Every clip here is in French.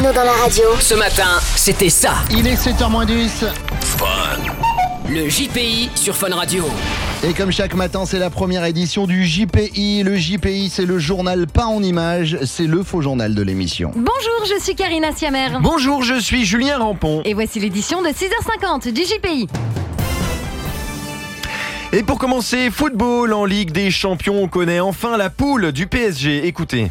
techno dans la radio. Ce matin, c'était ça. Il est 7h10. Le JPI sur Fun Radio. Et comme chaque matin, c'est la première édition du JPI. Le JPI, c'est le journal pas en images, c'est le faux journal de l'émission. Bonjour, je suis Karina Siamer. Bonjour, je suis Julien Rampon. Et voici l'édition de 6h50 du JPI. Et pour commencer, football en Ligue des Champions, on connaît enfin la poule du PSG. Écoutez.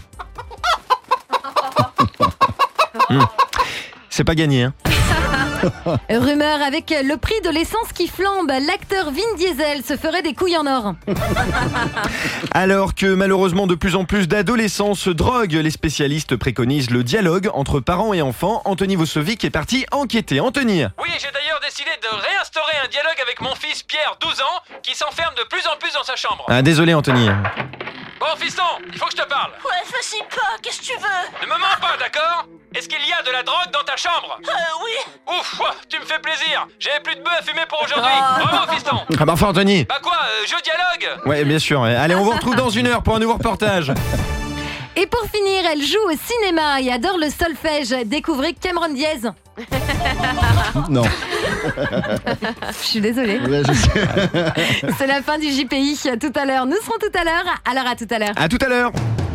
C'est pas gagné, hein. Rumeur avec le prix de l'essence qui flambe, l'acteur Vin Diesel se ferait des couilles en or. Alors que malheureusement de plus en plus d'adolescents se droguent, les spécialistes préconisent le dialogue entre parents et enfants. Anthony Vosovic est parti enquêter. Anthony. Oui, j'ai d'ailleurs décidé de réinstaurer un dialogue avec mon fils Pierre, 12 ans, qui s'enferme de plus en plus dans sa chambre. Ah désolé Anthony. Bon, fiston, il faut que je te parle. Ouais, vas-y pas, qu'est-ce que tu veux? Ne me mens pas, d'accord? Est-ce qu'il y a de la drogue dans ta chambre? Oui. Ouf, tu me fais plaisir. J'avais plus de bœuf à fumer pour aujourd'hui. Bravo, fiston. Ah bah enfin Anthony. Bah quoi, je dialogue? Ouais bien sûr. Allez on vous retrouve dans 1 heure pour un nouveau reportage. Et pour finir, elle joue au cinéma et adore le solfège. Découvrez Cameron Diaz. Non. Je suis désolée. Ouais, je sais. C'est la fin du JPI. À tout à l'heure. Nous serons tout à l'heure. Alors à tout à l'heure. À tout à l'heure.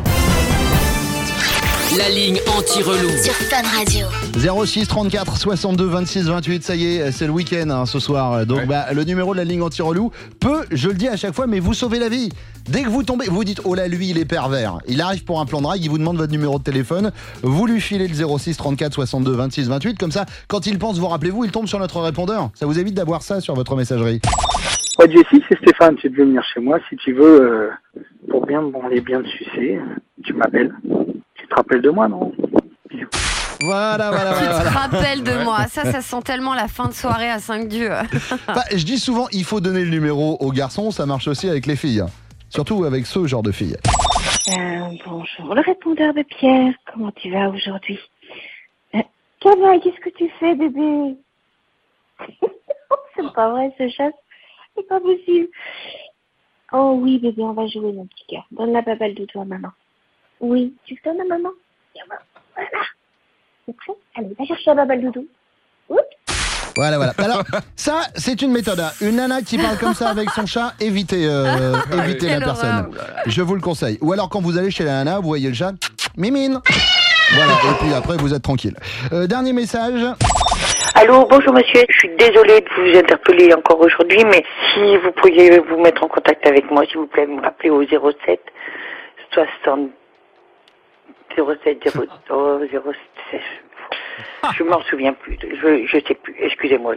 La ligne anti-relou. Sur Fun Radio. 06 34 62 26 28, ça y est, c'est le week-end hein, ce soir. Donc le numéro de la ligne anti-relou peut, je le dis à chaque fois, mais vous sauver la vie. Dès que vous tombez, vous dites oh là lui il est pervers. Il arrive pour un plan de drague, il vous demande votre numéro de téléphone, vous lui filez le 06 34 62 26 28, comme ça quand il pense vous rappelez-vous, il tombe sur notre répondeur. Ça vous évite d'avoir ça sur votre messagerie. Ouais, Jessie, c'est Stéphane, tu peux venir chez moi si tu veux, pour bien me branler, bien te sucer, tu m'appelles. Tu te rappelles de moi, non? Bisous. Voilà. Tu te rappelles de moi, ça sent tellement la fin de soirée à 5 dieux. Enfin, je dis souvent, il faut donner le numéro aux garçons, ça marche aussi avec les filles. Surtout avec ce genre de filles. Bonjour, le répondeur de Pierre, comment tu vas aujourd'hui? Cavale, qu'est-ce que tu fais, bébé? C'est pas vrai, ce chat, c'est pas possible. Oh oui, bébé, on va jouer, mon petit cœur. Donne la babale doudou à maman. Oui, tu le donnes à maman? Voilà. C'est prêt? Allez, va chercher la babale doudou. Oups. Voilà. Alors, ça, c'est une méthode. Hein. Une nana qui parle comme ça avec son chat, évitez la personne. Je vous le conseille. Ou alors, quand vous allez chez la nana, vous voyez le chat, mimine. Voilà, et puis après, vous êtes tranquille. Dernier message. Allô, bonjour monsieur, je suis désolée de vous interpeller encore aujourd'hui, mais si vous pourriez vous mettre en contact avec moi, s'il vous plaît, me rappeler au 07 60 07 07. Je m'en souviens plus, je sais plus, excusez-moi.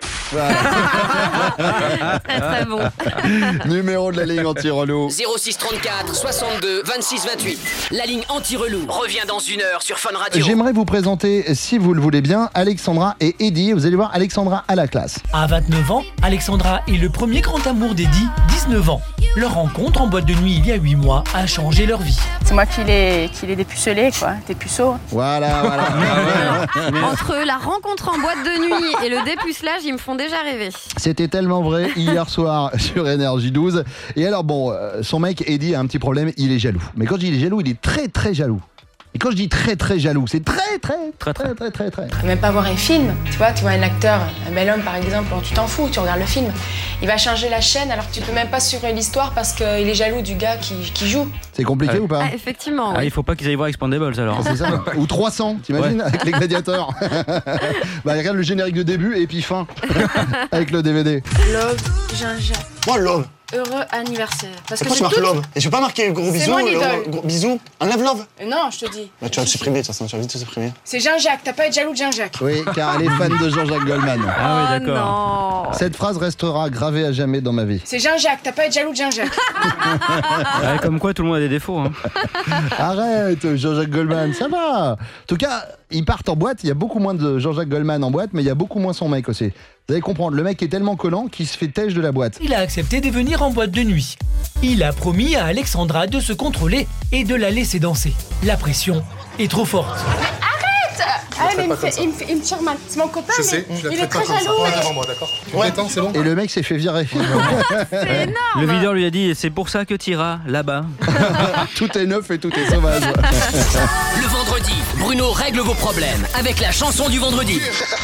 Très bon. Numéro de la ligne anti-relou. 06 34 62 26 28. La ligne anti-relou revient dans 1 heure sur Fun Radio. J'aimerais vous présenter, si vous le voulez bien, Alexandra et Eddie. Vous allez voir Alexandra à la classe. À 29 ans, Alexandra est le premier grand amour d'Eddie, 19 ans. Leur rencontre en boîte de nuit il y a 8 mois a changé leur vie. C'est moi qui l'ai dépucelé, quoi, des puceaux. Voilà. Entre la rencontre en boîte de nuit et le dépucelage, ils me font déjà rêver. C'était tellement vrai hier soir sur Énergie 12. Et alors son mec Eddie a un petit problème, il est jaloux. Mais quand je dis il est jaloux, il est très très jaloux. Et quand je dis très très jaloux, c'est très. Même pas voir un film, tu vois un acteur, un bel homme par exemple, tu t'en fous, tu regardes le film. Il va changer la chaîne alors que tu peux même pas suivre l'histoire parce qu'il est jaloux du gars qui joue. C'est compliqué ou pas? Effectivement. Oui. Il faut pas qu'ils aillent voir Expandables alors. C'est ça. Ou 300, t'imagines, avec les gladiateurs. Regarde le générique de début et puis fin avec le DVD. Love, gingembre. Moi, love. Heureux anniversaire. Parce pourquoi tu marques love? Et je vais pas marquer gros bisous. Mon idole. Gros bisous. Un love. Non, je te dis. Bah, tu vas le supprimer, de toute façon, tu vas vite te supprimer. C'est Jean-Jacques, t'as pas à être jaloux de Jean-Jacques. Oui, car elle est fan de Jean-Jacques Goldman. Ah oui, d'accord. Non. Cette phrase restera gravée à jamais dans ma vie. C'est Jean-Jacques, t'as pas à être jaloux de Jean-Jacques. Comme quoi, tout le monde a des défauts. Hein. Arrête, Jean-Jacques Goldman, ça va. En tout cas, ils partent en boîte. Il y a beaucoup moins de Jean-Jacques Goldman en boîte, mais il y a beaucoup moins son mec aussi. Vous allez comprendre, le mec est tellement collant qu'il se fait têche de la boîte. Il a accepté de venir en boîte de nuit. Il a promis à Alexandra de se contrôler et de la laisser danser. La pression est trop forte. Arrête! Ah, mais il me tire mal. C'est mon copain, mais il est très jaloux. devant moi, d'accord? Tu m'étends, c'est bon? Et le mec s'est fait virer. C'est énorme. Le videur lui a dit c'est pour ça que t'iras là-bas. Tout est neuf et tout est sauvage. Le vendredi, Bruno règle vos problèmes avec la chanson du vendredi.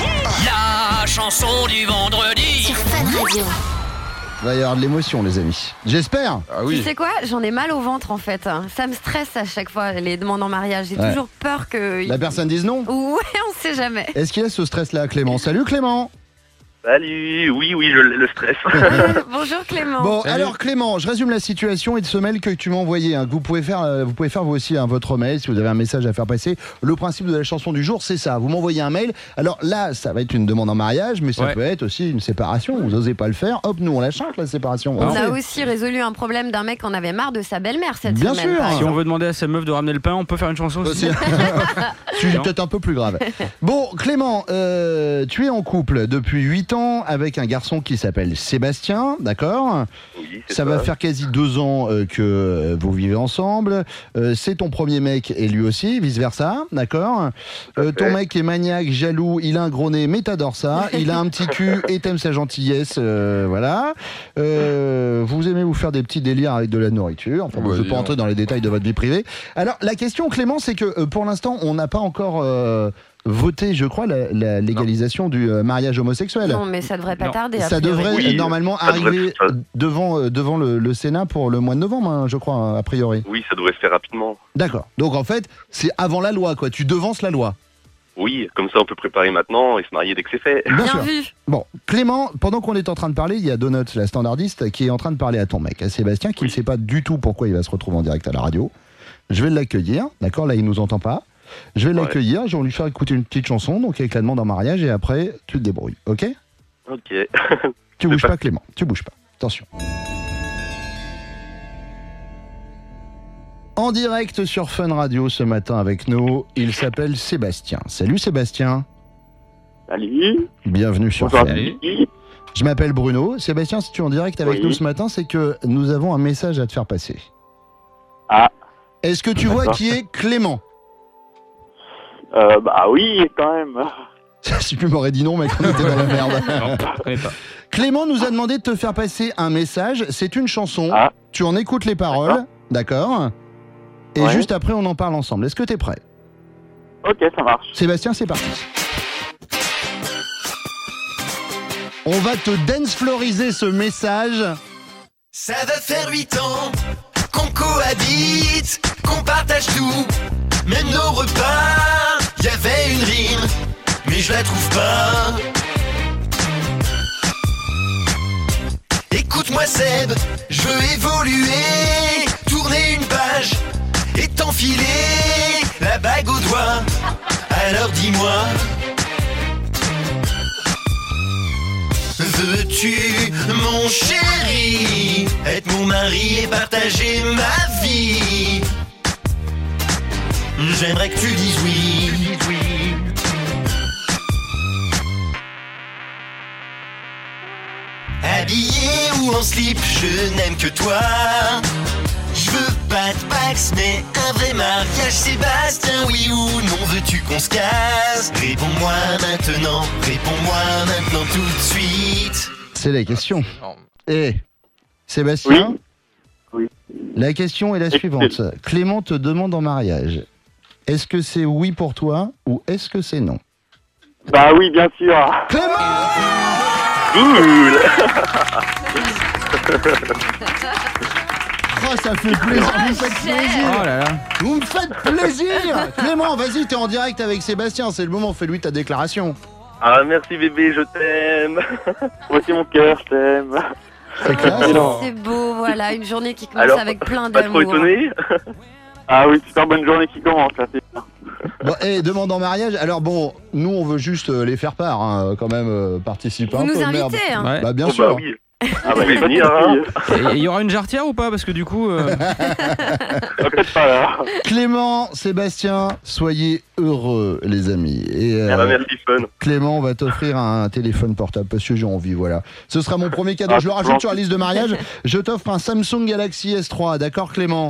La chanson du vendredi. Sur Fun Radio. Il va y avoir de l'émotion, les amis. J'espère. Ah Tu sais quoi? J'en ai mal au ventre en fait. Ça me stresse à chaque fois les demandes en mariage. J'ai toujours peur que. La personne dise non. Ouais, on sait jamais. Est-ce qu'il y a ce stress-là, Clément? Salut Clément. Salut, oui, le stress. Bonjour Clément. Bon, Salut. alors Clément, je résume la situation et de ce mail que tu m'as envoyé. Vous pouvez faire vous aussi votre mail si vous avez un message à faire passer. Le principe de la chanson du jour, c'est ça. Vous m'envoyez un mail. Alors là, ça va être une demande en mariage, mais ça peut être aussi une séparation. Vous n'osez pas le faire. Hop, nous on la chante la séparation. On a aussi résolu un problème d'un mec qu'on avait marre de sa belle-mère cette Bien semaine. sûr. Si on veut demander à sa meuf de ramener le pain, on peut faire une chanson aussi. Sujet peut-être un peu plus grave. Bon, Clément, tu es en couple depuis 8 ans avec un garçon qui s'appelle Sébastien, d'accord? Oui, Ça va faire quasi 2 ans que vous vivez ensemble. C'est ton premier mec et lui aussi, vice-versa, d'accord? Ton mec est maniaque, jaloux, il a un gros nez, mais t'adores ça. Il a un petit cul et t'aimes sa gentillesse, voilà. Vous aimez vous faire des petits délires avec de la nourriture. Enfin, je ne veux pas entrer dans les détails de votre vie privée. Alors, la question, Clément, c'est que pour l'instant, on n'a pas encore... voter, je crois, la légalisation du mariage homosexuel. Non, mais ça devrait pas tarder. Ça devrait normalement arriver devant le Sénat pour le mois de novembre, hein, je crois, a priori. Oui, ça devrait se faire rapidement. D'accord. Donc en fait, c'est avant la loi, quoi. Tu devances la loi. Oui, comme ça on peut préparer maintenant et se marier dès que c'est fait. Bien sûr. Bon, Clément, pendant qu'on est en train de parler, il y a Donut, la standardiste, qui est en train de parler à ton mec, à Sébastien, qui ne sait pas du tout pourquoi il va se retrouver en direct à la radio. Je vais l'accueillir, d'accord? Là, il nous entend pas. Je vais l'accueillir, je vais lui faire écouter une petite chanson, donc avec la demande en mariage, et après, tu te débrouilles, ok? Ok. Tu bouges pas, Clément, tu bouges pas. Attention. En direct sur Fun Radio ce matin avec nous, il s'appelle Sébastien. Salut Sébastien. Salut. Bienvenue sur Bonjour. Fun. Je m'appelle Bruno. Sébastien, si tu es en direct avec nous ce matin, c'est que nous avons un message à te faire passer. Ah. Est-ce que tu vois qui est Clément? Bah oui, quand même. Si tu m'aurais dit non, mec, on était dans la merde. Non, je connais pas. Clément nous a demandé de te faire passer un message. C'est une chanson. Tu en écoutes les paroles, d'accord? Et juste après, on en parle ensemble. Est-ce que t'es prêt? Ok, ça marche. Sébastien, c'est parti. On va te dance-floriser ce message. Ça va faire 8 ans qu'on cohabite, qu'on partage tout, même nos repas. Y avait une rime, mais je la trouve pas. Écoute-moi Seb, je veux évoluer, tourner une page et t'enfiler la bague au doigt. Alors dis-moi, veux-tu, mon chéri, être mon mari et partager ma vie? J'aimerais que tu dises oui. Habillé ou en slip, je n'aime que toi. Je veux pas de Pax, mais un vrai mariage. Sébastien, oui ou non, veux-tu qu'on se casse? Réponds-moi maintenant tout de suite. C'est la question. Et Sébastien, oui. La question est la suivante. Clément te demande en mariage. Est-ce que c'est oui pour toi ou est-ce que c'est non? Bah oui, bien sûr. Clément! Cool. Oh, ça fait plaisir, vous me faites plaisir. Oh là là. Vous me faites plaisir. Clément, vas-y, t'es en direct avec Sébastien, c'est le moment, fais-lui ta déclaration. Ah, merci bébé, je t'aime. Moi aussi mon cœur, je t'aime. C'est classe. C'est beau, voilà, une journée qui commence Alors, avec plein pas d'amour. trop étonné? Ah oui, super bonne journée qui commence, là, c'est bien. Bon, et demande en mariage, alors bon, nous on veut juste les faire part, hein, quand même, participer Vous un nous peu. invitez, merde. hein. Bah bien Oh, sûr. bah oui. Ah bah, je vais venir, hein. Et il y aura une jarretière ou pas? Parce que du coup. Peut-être pas là. Clément, Sébastien, soyez heureux, les amis. Et Ah bah merci, Fun. Clément va t'offrir un téléphone portable parce que j'ai envie, voilà. Ce sera mon premier cadeau. Ah, Je le rajoute sur la liste de mariage. Je t'offre un Samsung Galaxy S3, d'accord, Clément?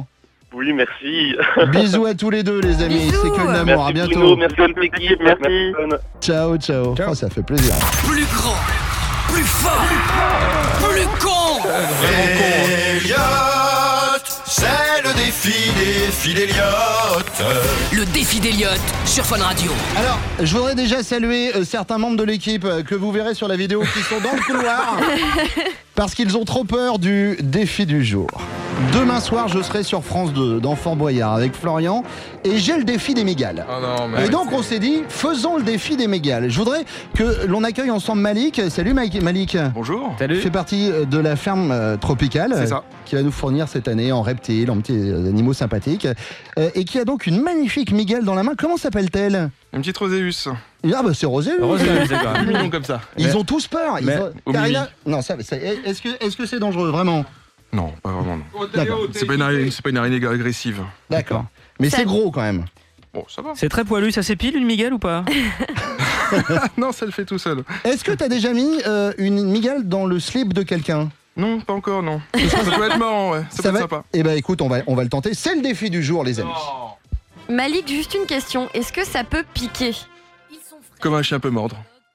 Oui, merci. Bisous à tous les deux, les amis. Bisous. C'est que de l'amour. Merci À bientôt. Bruno, merci bonne équipe, merci. Ciao. Oh, ça fait plaisir. Plus grand, plus fort, plus con. Elliot, c'est le défi d'Elliot. Le défi d'Elliot sur Fun Radio. Alors, je voudrais déjà saluer certains membres de l'équipe que vous verrez sur la vidéo qui sont dans le couloir parce qu'ils ont trop peur du défi du jour. Demain soir, je serai sur France 2 dans Fort Boyard avec Florian et j'ai le défi des mégales. Oh non, mais et donc on s'est dit, faisons le défi des mégales. Je voudrais que l'on accueille ensemble Malik. Salut Malik. Bonjour. Tu fais partie de la ferme tropicale. C'est ça. Qui va nous fournir cette année en reptiles, en petits animaux sympathiques. Et qui a donc une magnifique migale dans la main. Comment s'appelle-t-elle ? Une petite Roséus. Ah bah c'est Roséus. C'est quand même mignon comme ça. Ils ont tous peur. Karina... oui. Non, est-ce que c'est dangereux vraiment ? Non, pas vraiment. Non. D'accord. C'est pas une araignée agressive. D'accord. Mais c'est gros quand même. Bon, ça va. C'est très poilu, ça s'épile une migale ou pas? Non, ça le fait tout seul. Est-ce que t'as déjà mis une migale dans le slip de quelqu'un? Non, pas encore, non. Ça peut être marrant, ouais. Ça peut être sympa. Eh ben écoute, on va le tenter. C'est le défi du jour, les amis. Malik, juste une question. Est-ce que ça peut piquer? Comme un chien peut mordre.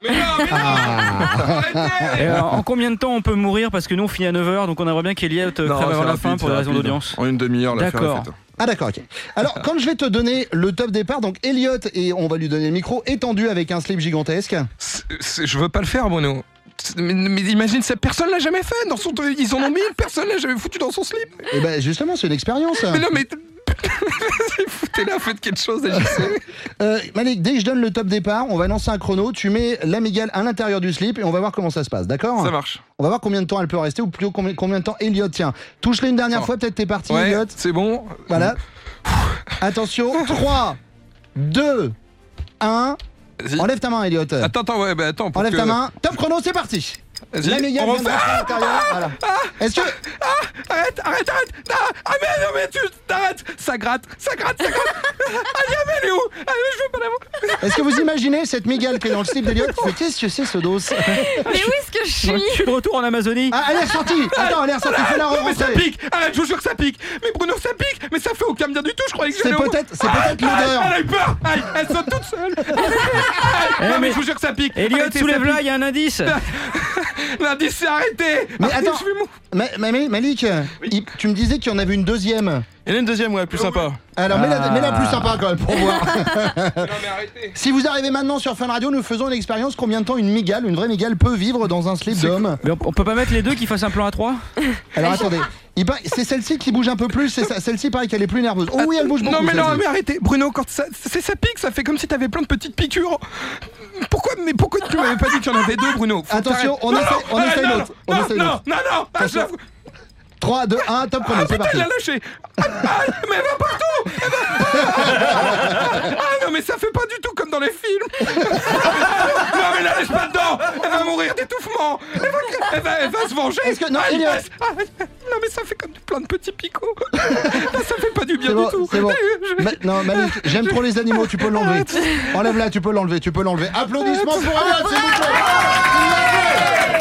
Et en combien de temps on peut mourir? Parce que nous on finit à 9h, donc on aimerait bien qu'Elliot crève avant la fin pour des raisons d'audience. En une demi-heure, l'affaire est faite. Ah d'accord, ok. Alors, quand je vais te donner le top départ, donc Elliot, et on va lui donner le micro, étendu avec un slip gigantesque. Je veux pas le faire, Bruno. Mais imagine, cette personne l'a jamais fait. Ils en ont mis, personne l'a jamais foutu dans son slip. Et ben justement, c'est une expérience. Mais non, mais... Foutez-la, faites quelque chose, Malik, dès que je donne le top départ, on va lancer un chrono, tu mets la migale à l'intérieur du slip et on va voir comment ça se passe, d'accord? Ça marche. On va voir combien de temps elle peut rester ou plutôt combien de temps Elliot tient. Touche-les une dernière fois, peut-être t'es parti, ouais, Elliot. C'est bon. Voilà. Attention, 3, 2, 1. Enlève ta main, Elliot. Attends. Enlève ta main. Top chrono, c'est parti. La migale vient de rentrer à l'intérieur. Voilà. Est-ce que... Arrête. Mais non, mais tu t'arrêtes. Ça gratte. Ah, elle est où? Je veux pas l'avoir. Est-ce que vous imaginez cette migale qui est dans le slip d'Elliot qui fait qu'est-ce que c'est ce dos? Mais où est-ce que je suis? Je suis de retour en Amazonie. Ah, elle est ressortie. Attends, elle est ressortie. Fais-la Mais ça re-rentrer. pique. Arrête, je vous jure que ça pique. Mais Bruno, ça pique. Mais ça fait aucun bien du tout. Je croyais que C'est j'allais peut-être l'odeur. Elle a eu peur. Elle saute toute seule. Non, mais je vous jure que ça pique. Elliot, Arrêtez, soulève-la, ça il y a un indice. L'indice, c'est arrêté. Mais attends, Malik, tu me disais qu'il y en avait une deuxième. Il y en a une deuxième, ouais, plus sympa. Alors mets-la plus sympa quand même pour voir. Non, mais arrêtez. Si vous arrivez maintenant sur Fun Radio, nous faisons une expérience. Combien de temps une vraie migale peut vivre dans un slip d'homme? Mais on peut pas mettre les deux qui fassent un plan à 3? Alors attendez, c'est celle-ci qui bouge un peu plus. Celle-ci pareil qu'elle est plus nerveuse. Oh oui, elle bouge beaucoup. Non, mais celle-ci. mais arrêtez. Bruno, quand ça pique, ça fait comme si t'avais plein de petites piqûres. Pourquoi tu m'avais pas dit qu'il y en avait deux, Bruno? Attention, on essaie l'autre. Non. 3, 2, 1, top chrono, c'est parti. Elle l'a lâché. Mais elle va partout. Non, mais ça fait pas du tout comme dans les films. Non, mais la laisse pas dedans. Elle va mourir d'étouffement. Elle va se venger. Est-ce que... Non, Elliot. Non, mais ça fait comme plein de petits picots. Là, ça fait pas du bien du tout. C'est bon. Non, Malik, j'aime trop les animaux, tu peux l'enlever. Enlève-la, tu peux l'enlever. Applaudissements pour Elliot, s'il vous plaît.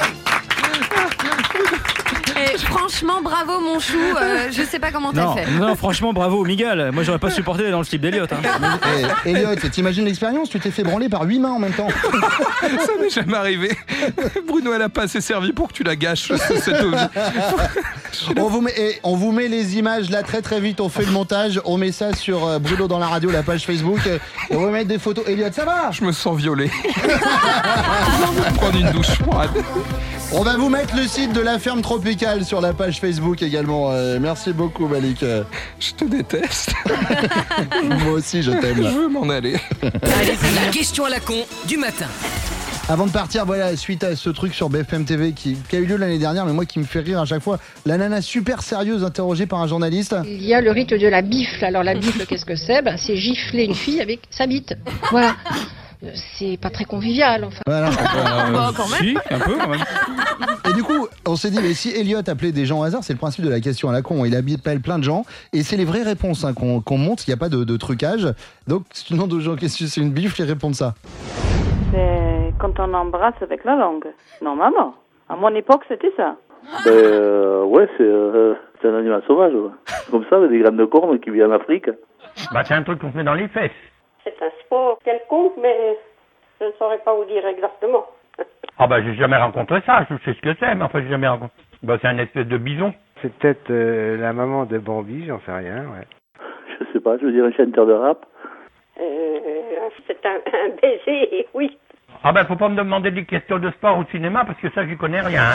Et franchement, bravo mon chou, je sais pas comment t'as fait. Non, franchement, bravo Miguel. Moi j'aurais pas supporté dans le slip d'Elliot. Elliot, t'imagines l'expérience? Tu t'es fait branler par 8 mains en même temps. Ça m'est jamais arrivé. Bruno, elle a pas assez servi pour que tu la gâches, cette ovni. On vous met les images là très très vite. On fait le montage. On met ça sur Bruno dans la radio, la page Facebook. Et on va mettre des photos. Elliot, ça va? Je me sens violé. Je vais prendre une douche froide. On va vous mettre le site de la ferme tropicale sur la page Facebook également. Merci beaucoup, Malik. Je te déteste. Moi aussi, je t'aime. Je veux m'en aller. La question à la con du matin. Avant de partir, voilà, suite à ce truc sur BFM TV qui a eu lieu l'année dernière, mais moi qui me fait rire à chaque fois, la nana super sérieuse interrogée par un journaliste. Il y a le rite de la bifle. Alors la bifle, qu'est-ce que c'est? C'est gifler une fille avec sa bite. Voilà. C'est pas très convivial, enfin. Voilà. Quand même. Si, un peu quand même. Et du coup, on s'est dit, mais si Elliot appelait des gens au hasard, c'est le principe de la question à la con. Il appelle plein de gens et c'est les vraies réponses qu'on monte. Il n'y a pas de trucage. Donc, si tu demandes aux gens qu'est-ce que c'est une bifle, ils répondent ça. C'est quand on embrasse avec la langue. Normalement. À mon époque, c'était ça. Ouais, C'est un animal sauvage, ouais. Comme ça, avec des graines de corne qui vient en Afrique. Bah, c'est un truc qu'on se met dans les fesses. C'est un sport quelconque, mais je ne saurais pas vous dire exactement. Ah bah, j'ai jamais rencontré ça, je sais ce que c'est, mais enfin, j'ai jamais rencontré. Bah, c'est un espèce de bison. C'est peut-être la maman de Bambi, j'en sais rien, ouais. Je sais pas, je veux dire un chanteur de rap. C'est un baiser, oui. Ah ben, faut pas me demander des questions de sport ou de cinéma, parce que ça, j'y connais rien.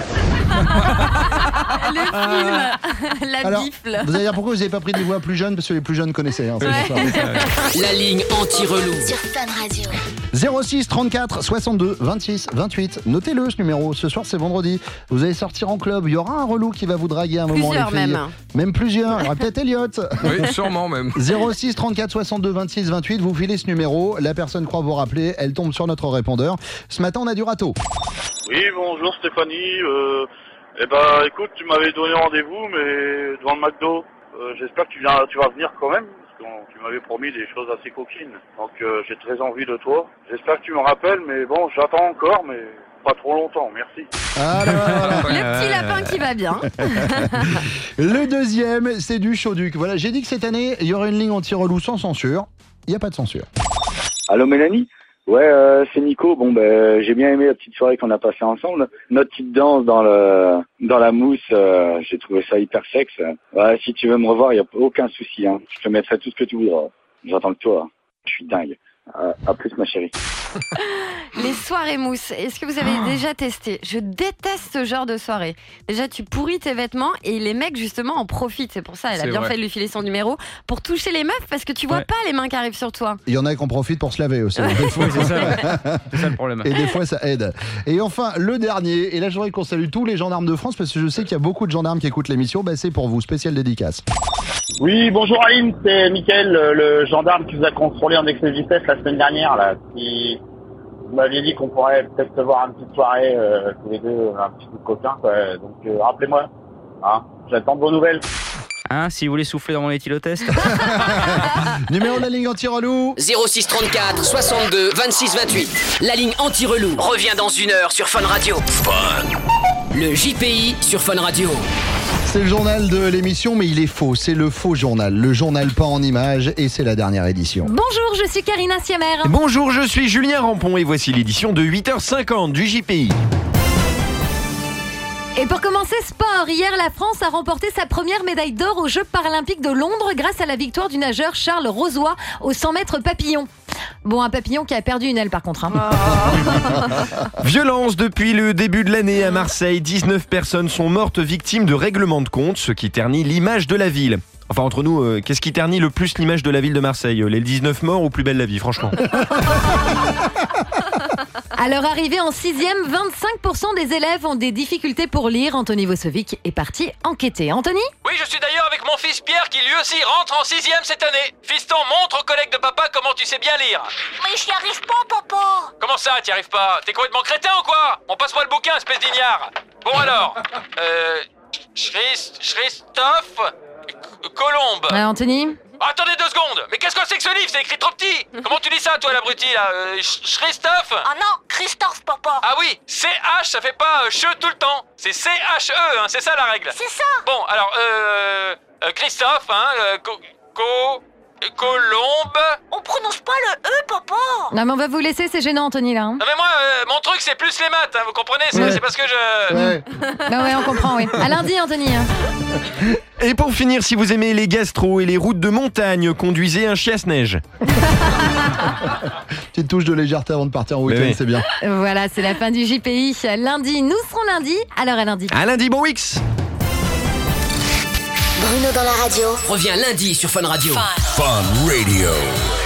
Le film, la Alors, bifle. vous allez dire pourquoi vous n'avez pas pris des voix plus jeunes, parce que les plus jeunes connaissaient. Hein, La ligne anti-relou. Sur Fun Radio. 06 34 62 26 28. Notez-le ce numéro. Ce soir c'est vendredi. Vous allez sortir en club. Il y aura un relou qui va vous draguer à un moment. Plusieurs les filles. même. Plusieurs. Il y aura peut-être Elliot. Oui, sûrement même. 06 34 62 26 28. Vous filez ce numéro. La personne croit vous rappeler. Elle tombe sur notre répondeur. Ce matin on a du râteau. Oui, bonjour Stéphanie. Écoute, tu m'avais donné rendez-vous, mais devant le McDo. J'espère que tu vas venir quand même. Tu m'avais promis des choses assez coquines, donc j'ai très envie de toi. J'espère que tu me rappelles, mais bon, j'attends encore, mais pas trop longtemps, merci. Le petit lapin qui va bien. Le deuxième, c'est du Chauduc. Voilà, j'ai dit que cette année, il y aurait une ligne anti-relou sans censure. Il n'y a pas de censure. Allô Mélanie ? Ouais, c'est Nico. Bon, j'ai bien aimé la petite soirée qu'on a passée ensemble. Notre petite danse dans la mousse, j'ai trouvé ça hyper sexe. Ouais, si tu veux me revoir, il y a aucun souci. Hein. Je te mettrai tout ce que tu voudras. J'attends que toi. Je suis dingue. À plus, ma chérie. Les soirées mousse, est-ce que vous avez déjà testé ? Je déteste ce genre de soirée. Déjà, tu pourris tes vêtements et les mecs, justement, en profitent. C'est pour ça, elle a bien fait de lui filer son numéro pour toucher les meufs parce que tu vois pas les mains qui arrivent sur toi. Il y en a qui en profitent pour se laver aussi. C'est ça le problème. Et des fois, ça aide. Et enfin, le dernier. Et là, je voudrais qu'on salue tous les gendarmes de France parce que je sais qu'il y a beaucoup de gendarmes qui écoutent l'émission. C'est pour vous, spéciale dédicace. Oui, bonjour Aline, c'est Mickaël, le gendarme qui vous a contrôlé en excès de vitesse la semaine dernière, là. Vous m'aviez dit qu'on pourrait peut-être se voir une petite soirée, tous les deux, un petit coup de coquin, quoi. Donc, rappelez-moi, hein, j'attends de vos nouvelles. Si vous voulez souffler dans mon éthylotest. Numéro de la ligne anti-relou 06 34 62 26 28. La ligne anti-relou revient dans 1 heure sur Fun Radio. Le JPI sur Fun Radio. C'est le journal de l'émission, mais il est faux. C'est le faux journal. Le journal pas en images, et c'est la dernière édition. Bonjour, je suis Karina Siamer. Bonjour, je suis Julien Rampon, et voici l'édition de 8h50 du JPI. Et pour commencer, sport. Hier, la France a remporté sa première médaille d'or aux Jeux paralympiques de Londres grâce à la victoire du nageur Charles Rosoy au 100 mètres papillon. Bon, un papillon qui a perdu une aile par contre. Violence depuis le début de l'année à Marseille. 19 personnes sont mortes victimes de règlements de compte, ce qui ternit l'image de la ville. Enfin, entre nous, qu'est-ce qui ternit le plus l'image de la ville de Marseille ? Les 19 morts ou Plus belle la vie, franchement. À leur arrivée en 6e, 25% des élèves ont des difficultés pour lire. Anthony Vosovic est parti enquêter. Anthony ? Oui, je suis d'ailleurs avec mon fils Pierre qui lui aussi rentre en 6e cette année. Fiston, montre aux collègues de papa comment tu sais bien lire. Mais j'y arrive pas, papa. Comment ça, t'y arrives pas ? T'es complètement crétin ou quoi ? On passe-moi le bouquin, espèce d'ignare. Bon alors, Christophe Colombe. Anthony ? Attendez 2 secondes. Mais qu'est-ce que c'est que ce livre ? C'est écrit trop petit. Comment tu dis ça, toi, l'abruti, là Christophe ? Ah non, Christophe, papa. Ah oui, CH, ça fait pas che tout le temps. C'est CHE, hein, c'est ça la règle. C'est ça. Bon, alors, Christophe, hein, Colombe. On prononce pas le E, papa. Non, mais on va vous laisser, c'est gênant, Anthony, là. Non, mais moi, mon truc, c'est plus les maths, hein, vous comprenez ? C'est parce que je... Ouais. Ouais, on comprend, oui. À lundi, Anthony. Et pour finir, si vous aimez les gastros et les routes de montagne, conduisez un chiasse-neige. Petite touche de légèreté avant de partir en week-end, c'est bien. Voilà, c'est la fin du JPI. Lundi, nous serons lundi. Alors à lundi. À lundi, bon Wix. Bruno dans la radio. Revient lundi sur Fun Radio. Fun Radio.